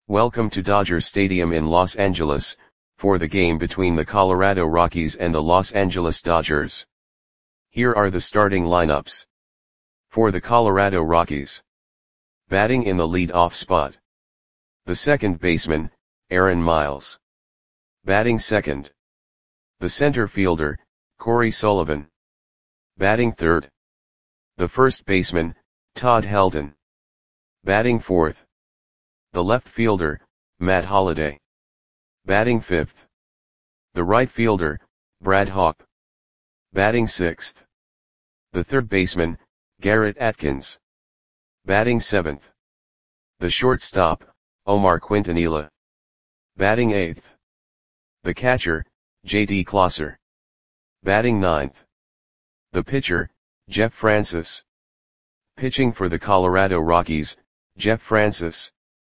Welcome to Dodger Stadium in Los Angeles, for the game between the Colorado Rockies and the Los Angeles Dodgers. Here are the starting lineups. For the Colorado Rockies. Batting in the lead-off spot. The second baseman, Aaron Miles. Batting second. The center fielder, Corey Sullivan. Batting third. The first baseman, Todd Helton. Batting fourth. The left fielder, Matt Holliday. Batting fifth. The right fielder, Brad Hawpe. Batting sixth. The third baseman, Garrett Atkins. Batting seventh. The shortstop, Omar Quintanilla. Batting eighth. The catcher, J.D. Closer. Batting ninth. The pitcher, Jeff Francis. Pitching for the Colorado Rockies, Jeff Francis.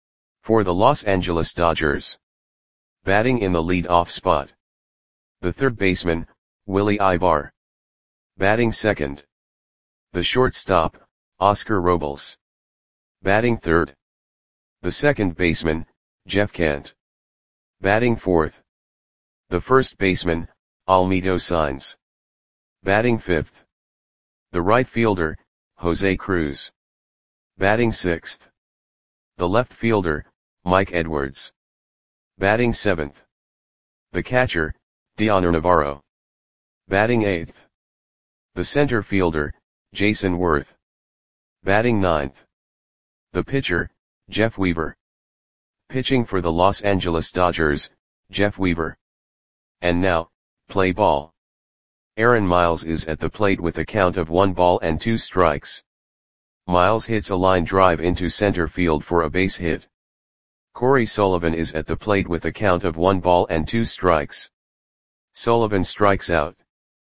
For the Los Angeles Dodgers. Batting in the lead-off spot. The third baseman, Willie Aybar. Batting second. The shortstop, Oscar Robles. Batting third. The second baseman, Jeff Kent. Batting fourth. The first baseman, Almedo Sainz. Batting fifth. The right fielder, Jose Cruz. Batting sixth. The left fielder, Mike Edwards. Batting seventh. The catcher, Dioner Navarro. Batting eighth. The center fielder, Jason Worth. Batting ninth. The pitcher, Jeff Weaver. Pitching for the Los Angeles Dodgers, Jeff Weaver. And now, play ball. Aaron Miles is at the plate with a count of 1-2 strikes. Miles hits a line drive into center field for a base hit. Corey Sullivan is at the plate with a count of 1-2 strikes. Sullivan strikes out.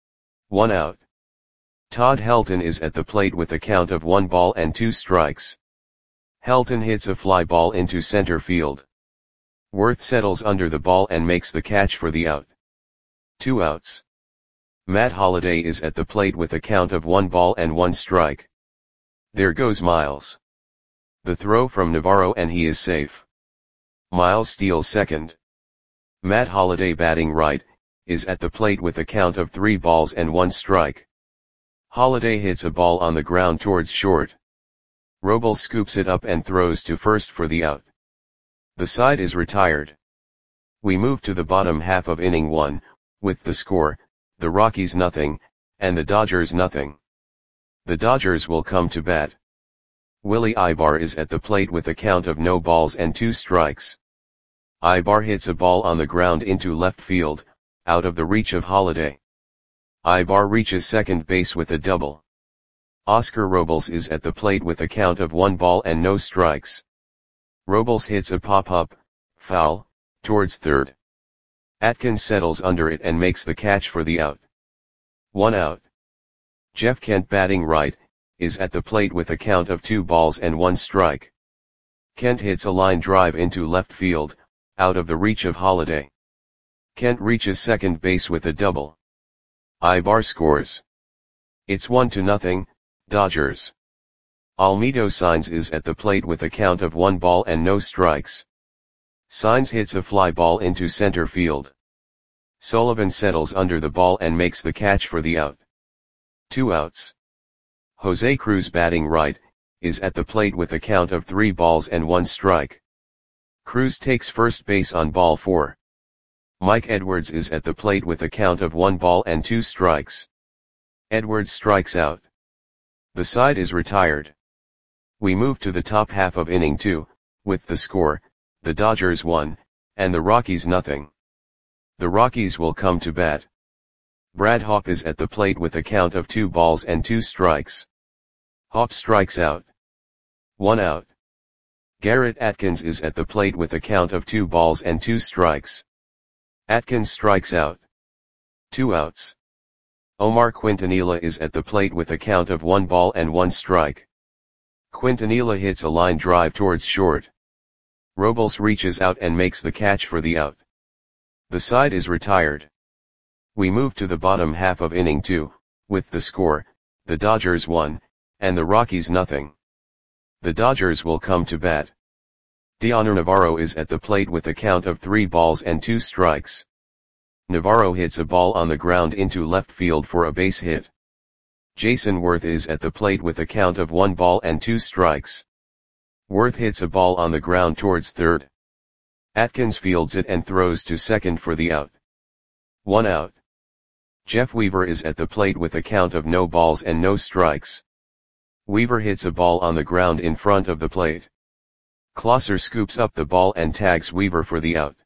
1 out. Todd Helton is at the plate with a count of 1-2 strikes. Helton hits a fly ball into center field. Worth settles under the ball and makes the catch for the out. 2 outs. Matt Holliday is at the plate with a count of 1-1 strike. There goes Miles. The throw from Navarro and he is safe. Miles steals second. Matt Holliday, batting right, is at the plate with a count of 3-1 strike. Holliday hits a ball on the ground towards short. Robles scoops it up and throws to first for the out. The side is retired. We move to the bottom half of inning 1, with the score, the Rockies 0, and the Dodgers 0. The Dodgers will come to bat. Willie Aybar is at the plate with a count of 0-2 strikes. Aybar hits a ball on the ground into left field, out of the reach of Holliday. Aybar reaches second base with a double. Oscar Robles is at the plate with a count of 1-0 strikes. Robles hits a pop-up, foul, towards third. Atkins settles under it and makes the catch for the out. 1 out. Jeff Kent, batting right, is at the plate with a count of 2-1 strike. Kent hits a line drive into left field, out of the reach of Holliday. Kent reaches second base with a double. Aybar scores. It's 1-0, Dodgers. Almedo Sainz is at the plate with a count of 1-0 strikes. Sainz hits a fly ball into center field. Sullivan settles under the ball and makes the catch for the out. 2 outs. Jose Cruz, batting right, is at the plate with a count of 3-1 strike. Cruz takes first base on ball 4. Mike Edwards is at the plate with a count of 1-2 strikes. Edwards strikes out. The side is retired. We move to the top half of inning 2, with the score, the Dodgers 1, and the Rockies 0. The Rockies will come to bat. Brad Hawpe is at the plate with a count of 2-2 strikes. Hawpe strikes out. 1 out. Garrett Atkins is at the plate with a count of 2-2 strikes. Atkins strikes out. 2 outs. Omar Quintanilla is at the plate with a count of 1-1 strike. Quintanilla hits a line drive towards short. Robles reaches out and makes the catch for the out. The side is retired. We move to the bottom half of inning 2, with the score, the Dodgers 1, and the Rockies 0. The Dodgers will come to bat. Dioner Navarro is at the plate with a count of 3 balls and 2 strikes. Navarro hits a ball on the ground into left field for a base hit. Jason Worth is at the plate with a count of 1 ball and 2 strikes. Worth hits a ball on the ground towards third. Atkins fields it and throws to second for the out. 1 out. Jeff Weaver is at the plate with a count of no balls and no strikes. Weaver hits a ball on the ground in front of the plate. Klosser scoops up the ball and tags Weaver for the out.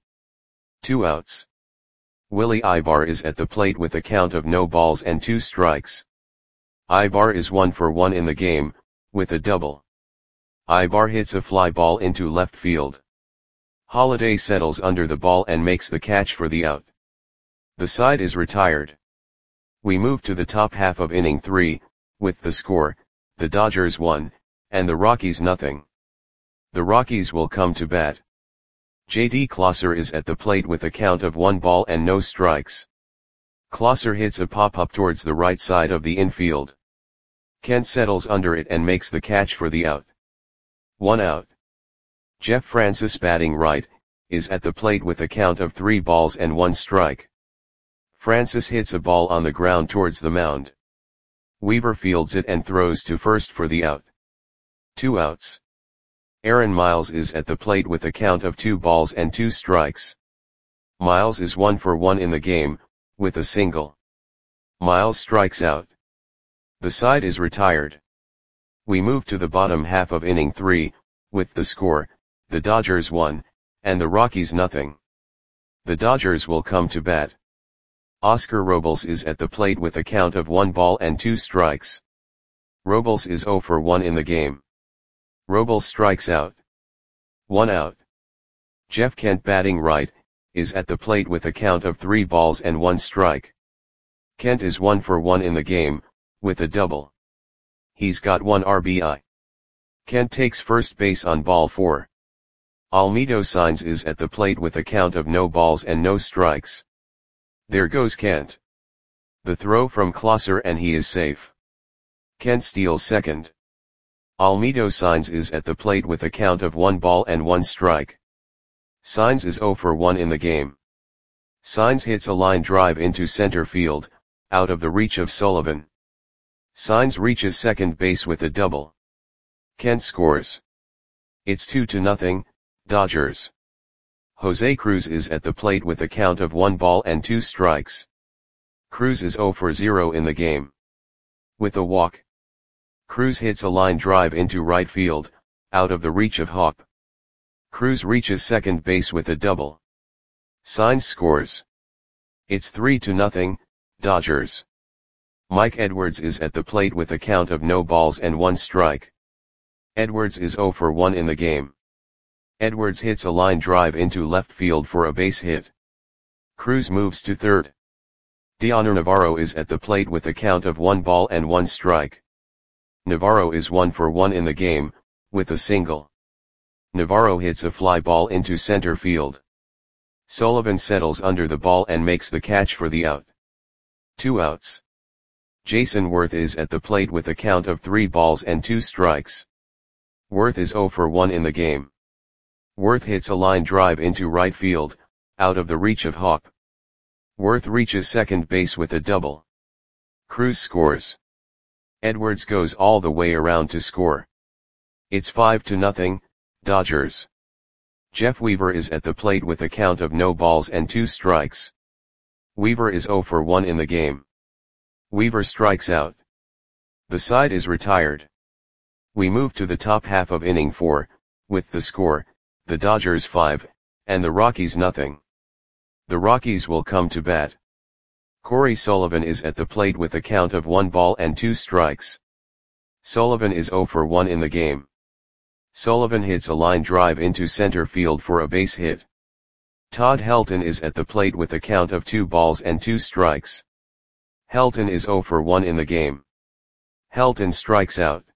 2 outs. Willie Ibar is at the plate with a count of no balls and 2 strikes. Ibar is 1 for 1 in the game, with a double. Ibar hits a fly ball into left field. Holliday settles under the ball and makes the catch for the out. The side is retired. We move to the top half of inning 3, with the score, the Dodgers 1, and the Rockies nothing. The Rockies will come to bat. J.D. Klosser is at the plate with a count of 1 ball and no strikes. Klosser hits a pop-up towards the right side of the infield. Kent settles under it and makes the catch for the out. 1 out. Jeff Francis, batting right, is at the plate with a count of 3 balls and 1 strike. Francis hits a ball on the ground towards the mound. Weaver fields it and throws to first for the out. 2 outs. Aaron Miles is at the plate with a count of 2 balls and 2 strikes. Miles is 1 for 1 in the game, with a single. Miles strikes out. The side is retired. We move to the bottom half of inning 3, with the score, the Dodgers 1, and the Rockies nothing. The Dodgers will come to bat. Oscar Robles is at the plate with a count of 1 ball and 2 strikes. Robles is 0 for 1 in the game. Robles strikes out. 1 out. Jeff Kent, batting right, is at the plate with a count of 3 balls and 1 strike. Kent is 1 for 1 in the game, with a double. He's got 1 RBI. Kent takes first base on ball 4. Almedo Saenz is at the plate with a count of no balls and no strikes. There goes Kent. The throw from Klosser and he is safe. Kent steals second. Almedo Saenz is at the plate with a count of 1 ball and 1 strike. Saenz is 0 for 1 in the game. Saenz hits a line drive into center field, out of the reach of Sullivan. Saenz reaches second base with a double. Kent scores. It's 2-0, Dodgers. Jose Cruz is at the plate with a count of 1 ball and 2 strikes. Cruz is 0 for 0 in the game. With a walk. Cruz hits a line drive into right field, out of the reach of Hop. Cruz reaches second base with a double. Saenz scores. It's 3-0, Dodgers. Mike Edwards is at the plate with a count of no balls and 1 strike. Edwards is 0 for 1 in the game. Edwards hits a line drive into left field for a base hit. Cruz moves to third. Dioner Navarro is at the plate with a count of 1 ball and 1 strike. Navarro is 1 for 1 in the game, with a single. Navarro hits a fly ball into center field. Sullivan settles under the ball and makes the catch for the out. 2 outs. Jason Worth is at the plate with a count of 3 balls and 2 strikes. Worth is 0 for 1 in the game. Worth hits a line drive into right field, out of the reach of Hop. Worth reaches second base with a double. Cruz scores. Edwards goes all the way around to score. It's 5-0, Dodgers. Jeff Weaver is at the plate with a count of no balls and 2 strikes. Weaver is 0 for 1 in the game. Weaver strikes out. The side is retired. We move to the top half of inning 4, with the score, the Dodgers 5, and the Rockies nothing. The Rockies will come to bat. Corey Sullivan is at the plate with a count of 1 ball and 2 strikes. Sullivan is 0 for 1 in the game. Sullivan hits a line drive into center field for a base hit. Todd Helton is at the plate with a count of 2 balls and 2 strikes. Helton is 0 for 1 in the game. Helton strikes out.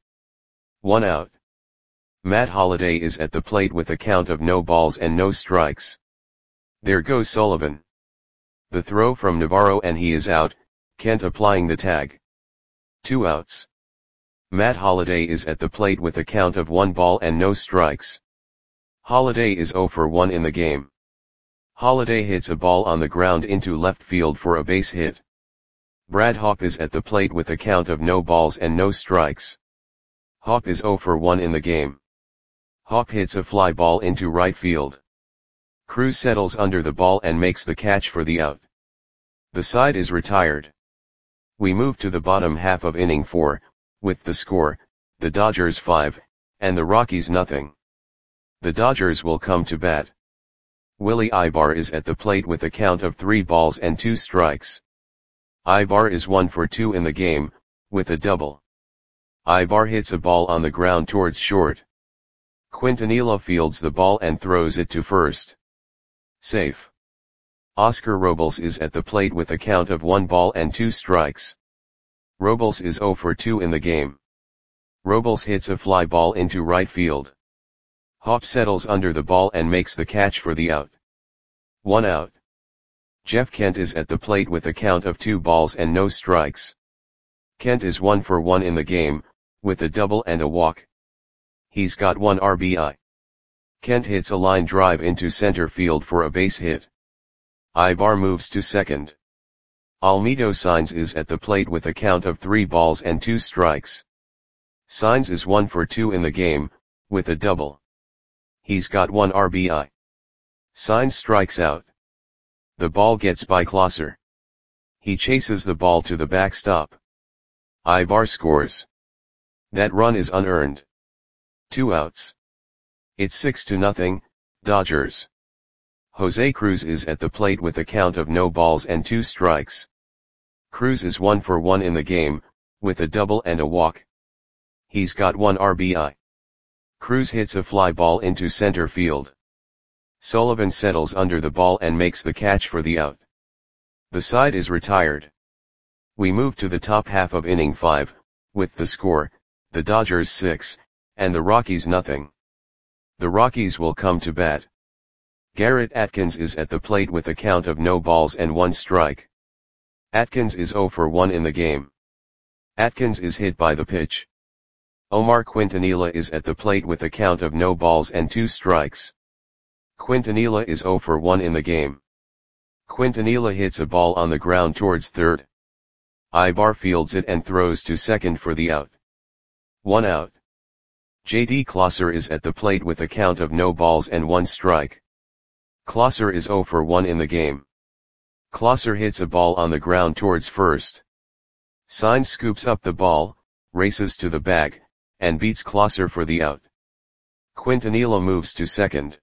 1 out. Matt Holliday is at the plate with a count of no balls and no strikes. There goes Sullivan. The throw from Navarro and he is out, Kent applying the tag. 2 outs. Matt Holliday is at the plate with a count of 1 ball and no strikes. Holiday is 0 for 1 in the game. Holiday hits a ball on the ground into left field for a base hit. Brad Hawpe is at the plate with a count of no balls and no strikes. Hawpe is 0 for 1 in the game. Hawpe hits a fly ball into right field. Cruz settles under the ball and makes the catch for the out. The side is retired. We move to the bottom half of inning 4, with the score, the Dodgers 5, and the Rockies nothing. The Dodgers will come to bat. Willie Ibar is at the plate with a count of 3 balls and 2 strikes. Ibar is 1 for 2 in the game, with a double. Ibar hits a ball on the ground towards short. Quintanilla fields the ball and throws it to first. Safe. Oscar Robles is at the plate with a count of 1 ball and 2 strikes. Robles is 0 for 2 in the game. Robles hits a fly ball into right field. Hawpe settles under the ball and makes the catch for the out. 1 out. Jeff Kent is at the plate with a count of 2 balls and no strikes. Kent is 1 for 1 in the game, with a double and a walk. He's got 1 RBI. Kent hits a line drive into center field for a base hit. Ibar moves to second. Almedo Saenz is at the plate with a count of 3 balls and 2 strikes. Saenz is 1 for 2 in the game, with a double. He's got 1 RBI. Saenz strikes out. The ball gets by Klosser. He chases the ball to the backstop. Ibar scores. That run is unearned. 2 outs. It's 6-0, Dodgers. Jose Cruz is at the plate with a count of no balls and 2 strikes. Cruz is 1 for 1 in the game, with a double and a walk. He's got 1 RBI. Cruz hits a fly ball into center field. Sullivan settles under the ball and makes the catch for the out. The side is retired. We move to the top half of inning 5, with the score, the Dodgers 6, and the Rockies nothing. The Rockies will come to bat. Garrett Atkins is at the plate with a count of no balls and 1 strike. Atkins is 0 for 1 in the game. Atkins is hit by the pitch. Omar Quintanilla is at the plate with a count of no balls and 2 strikes. Quintanilla is 0 for 1 in the game. Quintanilla hits a ball on the ground towards third. Ibar fields it and throws to second for the out. 1 out. J.D. Klosser is at the plate with a count of no balls and 1 strike. Klosser is 0 for 1 in the game. Klosser hits a ball on the ground towards first. Saenz scoops up the ball, races to the bag, and beats Klosser for the out. Quintanilla moves to second.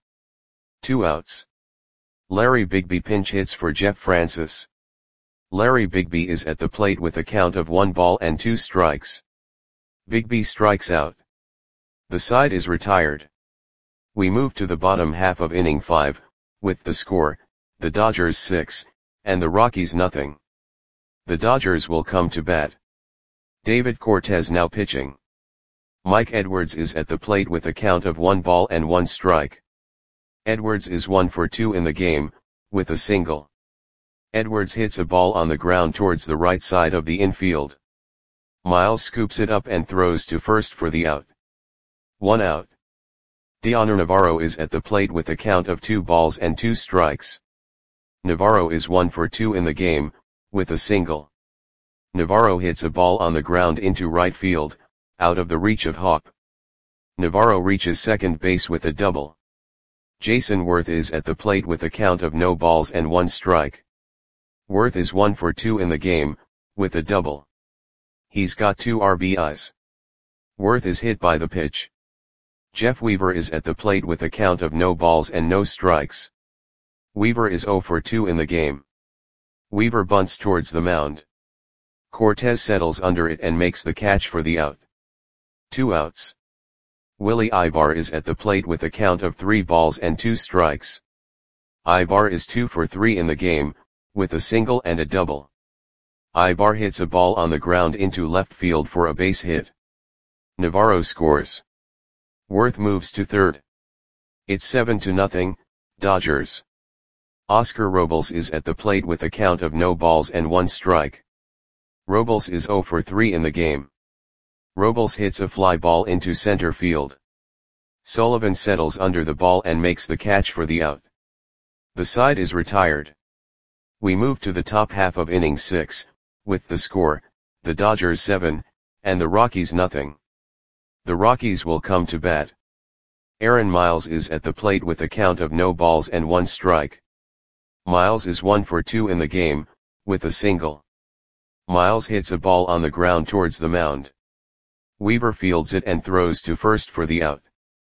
2 outs. Larry Bigby pinch hits for Jeff Francis. Larry Bigby is at the plate with a count of 1 ball and 2 strikes. Bigby strikes out. The side is retired. We move to the bottom half of inning 5, with the score, the Dodgers 6, and the Rockies nothing. The Dodgers will come to bat. David Cortez now pitching. Mike Edwards is at the plate with a count of 1 ball and 1 strike. Edwards is 1 for 2 in the game, with a single. Edwards hits a ball on the ground towards the right side of the infield. Miles scoops it up and throws to first for the out. 1 out. Dioner Navarro is at the plate with a count of 2 balls and 2 strikes. Navarro is 1 for 2 in the game, with a single. Navarro hits a ball on the ground into right field, out of the reach of Hawpe. Navarro reaches second base with a double. Jason Worth is at the plate with a count of no balls and 1 strike. Worth is 1 for 2 in the game, with a double. He's got 2 RBIs. Worth is hit by the pitch. Jeff Weaver is at the plate with a count of no balls and no strikes. Weaver is 0 for 2 in the game. Weaver bunts towards the mound. Cortez settles under it and makes the catch for the out. 2 outs. Willie Ibar is at the plate with a count of 3 balls and 2 strikes. Ibar is 2 for 3 in the game, with a single and a double. Ibar hits a ball on the ground into left field for a base hit. Navarro scores. Worth moves to third. It's 7-0, Dodgers. Oscar Robles is at the plate with a count of no balls and 1 strike. Robles is 0 for 3 in the game. Robles hits a fly ball into center field. Sullivan settles under the ball and makes the catch for the out. The side is retired. We move to the top half of inning 6, with the score, the Dodgers 7, and the Rockies nothing. The Rockies will come to bat. Aaron Miles is at the plate with a count of no balls and 1 strike. Miles is 1 for 2 in the game, with a single. Miles hits a ball on the ground towards the mound. Weaver fields it and throws to first for the out.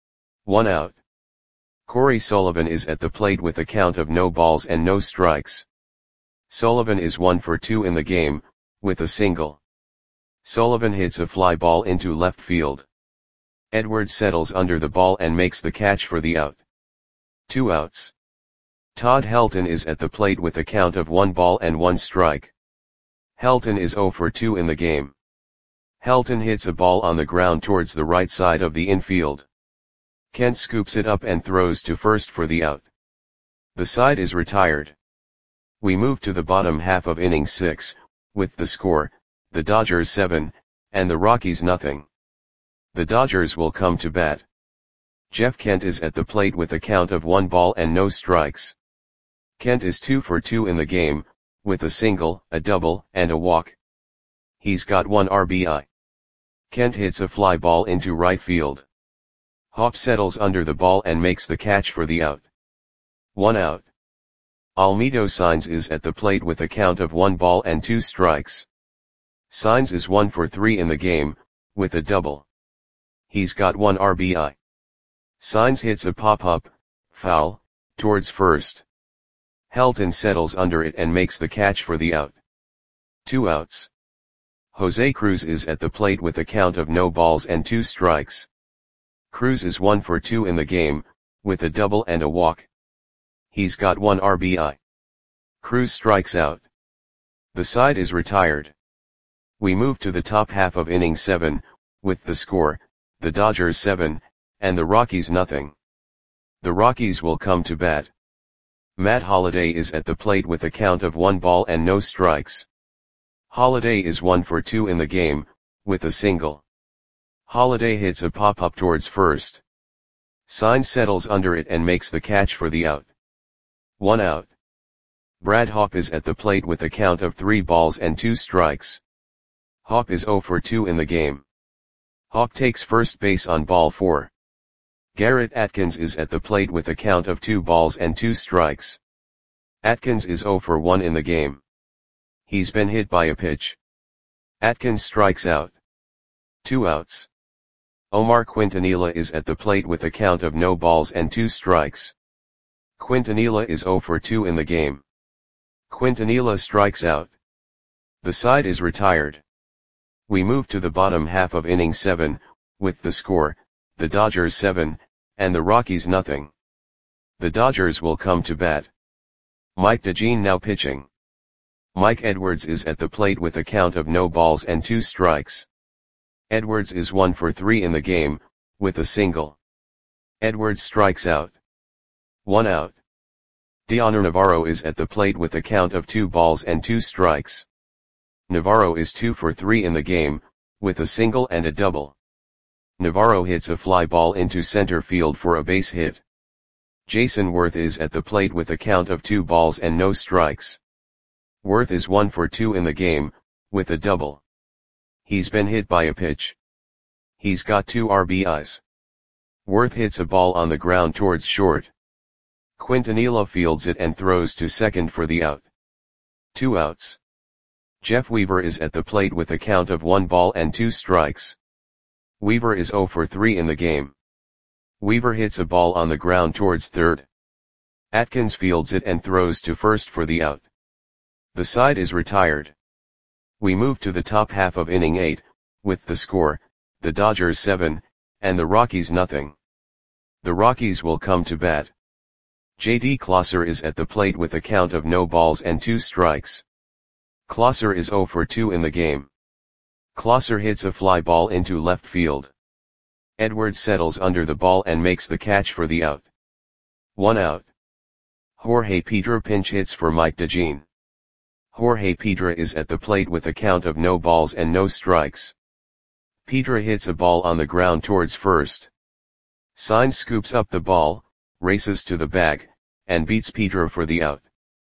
1 out. Corey Sullivan is at the plate with a count of no balls and no strikes. Sullivan is 1 for 2 in the game, with a single. Sullivan hits a fly ball into left field. Edwards settles under the ball and makes the catch for the out. 2 outs. Todd Helton is at the plate with a count of 1 ball and 1 strike. Helton is 0 for 2 in the game. Helton hits a ball on the ground towards the right side of the infield. Kent scoops it up and throws to first for the out. The side is retired. We move to the bottom half of inning 6, with the score, the Dodgers 7, and the Rockies nothing. The Dodgers will come to bat. Jeff Kent is at the plate with a count of 1 ball and no strikes. Kent is 2 for 2 in the game, with a single, a double, and a walk. He's got 1 RBI. Kent hits a fly ball into right field. Hop settles under the ball and makes the catch for the out. 1 out. Almedo Saenz is at the plate with a count of 1 ball and 2 strikes. Saenz is 1 for 3 in the game, with a double. He's got 1 RBI. Saenz hits a pop-up, foul, towards first. Helton settles under it and makes the catch for the out. 2 outs. Jose Cruz is at the plate with a count of no balls and 2 strikes. Cruz is 1 for 2 in the game, with a double and a walk. He's got 1 RBI. Cruz strikes out. The side is retired. We move to the top half of inning 7, with the score, the Dodgers 7, and the Rockies nothing. The Rockies will come to bat. Matt Holliday is at the plate with a count of 1 ball and no strikes. Holliday is 1 for 2 in the game, with a single. Holliday hits a pop-up towards first. Saenz settles under it and makes the catch for the out. 1 out. Brad Hawpe is at the plate with a count of 3 balls and 2 strikes. Hawpe is 0 for 2 in the game. Hawpe takes first base on ball 4. Garrett Atkins is at the plate with a count of 2 balls and 2 strikes. Atkins is 0 for 1 in the game. He's been hit by a pitch. Atkins strikes out. 2 outs. Omar Quintanilla is at the plate with a count of no balls and 2 strikes. Quintanilla is 0 for 2 in the game. Quintanilla strikes out. The side is retired. We move to the bottom half of inning 7, with the score, the Dodgers 7, and the Rockies nothing. The Dodgers will come to bat. Mike DeJean now pitching. Mike Edwards is at the plate with a count of no balls and 2 strikes. Edwards is 1 for 3 in the game, with a single. Edwards strikes out. 1 out. Dioner Navarro is at the plate with a count of 2 balls and 2 strikes. Navarro is 2 for 3 in the game, with a single and a double. Navarro hits a fly ball into center field for a base hit. Jason Worth is at the plate with a count of 2 balls and no strikes. Worth is 1 for 2 in the game, with a double. He's been hit by a pitch. He's got 2 RBIs. Worth hits a ball on the ground towards short. Quintanilla fields it and throws to second for the out. 2 outs. Jeff Weaver is at the plate with a count of 1 ball and 2 strikes. Weaver is 0 for 3 in the game. Weaver hits a ball on the ground towards third. Atkins fields it and throws to first for the out. The side is retired. We move to the top half of inning 8, with the score, the Dodgers 7, and the Rockies nothing. The Rockies will come to bat. J.D. Klosser is at the plate with a count of no balls and 2 strikes. Klosser is 0 for 2 in the game. Klosser hits a fly ball into left field. Edwards settles under the ball and makes the catch for the out. 1 out. Jorge Pedra pinch hits for Mike DeJean. Jorge Pedra is at the plate with a count of no balls and no strikes. Pedra hits a ball on the ground towards first. Signs scoops up the ball, races to the bag, and beats Pedro for the out.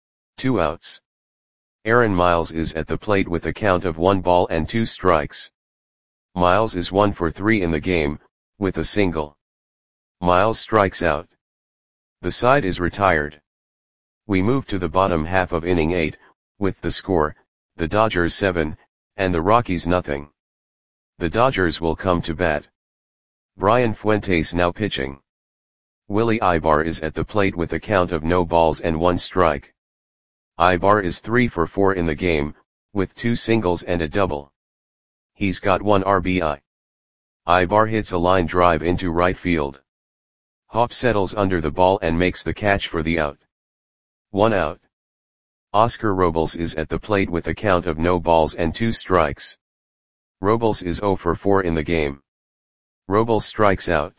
2 outs. Aaron Miles is at the plate with a count of 1 ball and 2 strikes. Miles is 1 for 3 in the game, with a single. Miles strikes out. The side is retired. We move to the bottom half of inning 8, with the score, the Dodgers 7, and the Rockies nothing. The Dodgers will come to bat. Brian Fuentes now pitching. Willie Ibar is at the plate with a count of no balls and 1 strike. Ibar is 3 for 4 in the game, with 2 singles and a double. He's got 1 RBI. Ibar hits a line drive into right field. Hop settles under the ball and makes the catch for the out. 1 out. Oscar Robles is at the plate with a count of no balls and 2 strikes. Robles is 0 for 4 in the game. Robles strikes out.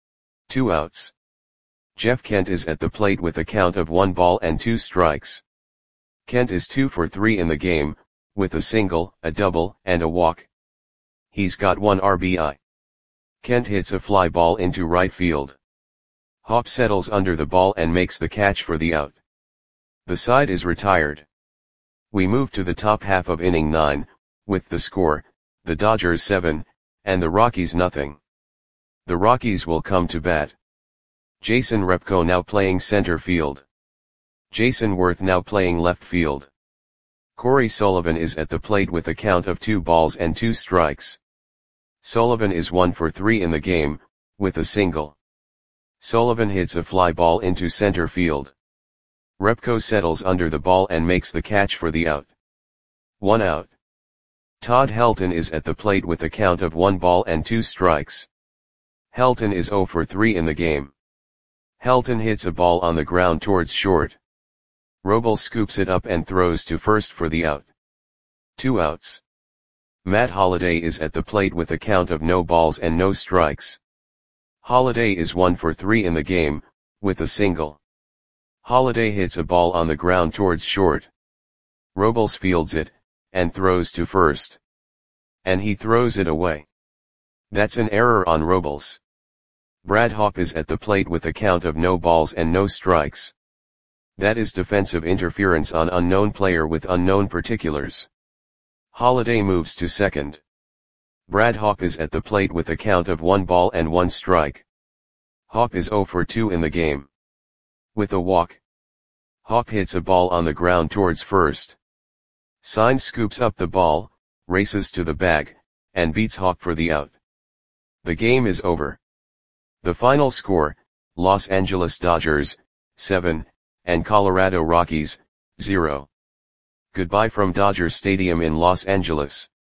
2 outs. Jeff Kent is at the plate with a count of 1 ball and 2 strikes. Kent is 2 for 3 in the game, with a single, a double, and a walk. He's got 1 RBI. Kent hits a fly ball into right field. Hop settles under the ball and makes the catch for the out. The side is retired. We move to the top half of inning 9, with the score, the Dodgers 7, and the Rockies nothing. The Rockies will come to bat. Jason Repko now playing center field. Jason Worth now playing left field. Corey Sullivan is at the plate with a count of 2 balls and 2 strikes. Sullivan is 1 for 3 in the game, with a single. Sullivan hits a fly ball into center field. Repko settles under the ball and makes the catch for the out. 1 out. Todd Helton is at the plate with a count of 1 ball and 2 strikes. Helton is 0 for 3 in the game. Helton hits a ball on the ground towards short. Robles scoops it up and throws to first for the out. 2 outs. Matt Holliday is at the plate with a count of no balls and no strikes. Holliday is 1 for 3 in the game, with a single. Holliday hits a ball on the ground towards short. Robles fields it, and throws to first. And he throws it away. That's an error on Robles. Brad Hawpe is at the plate with a count of no balls and no strikes. That is defensive interference on unknown player with unknown particulars. Holliday moves to second. Brad Hawpe is at the plate with a count of 1 ball and 1 strike. Hawpe is 0 for 2 in the game. With a walk. Hawpe hits a ball on the ground towards first. Signs scoops up the ball, races to the bag, and beats Hawpe for the out. The game is over. The final score, Los Angeles Dodgers, 7, and Colorado Rockies, 0. Goodbye from Dodger Stadium in Los Angeles.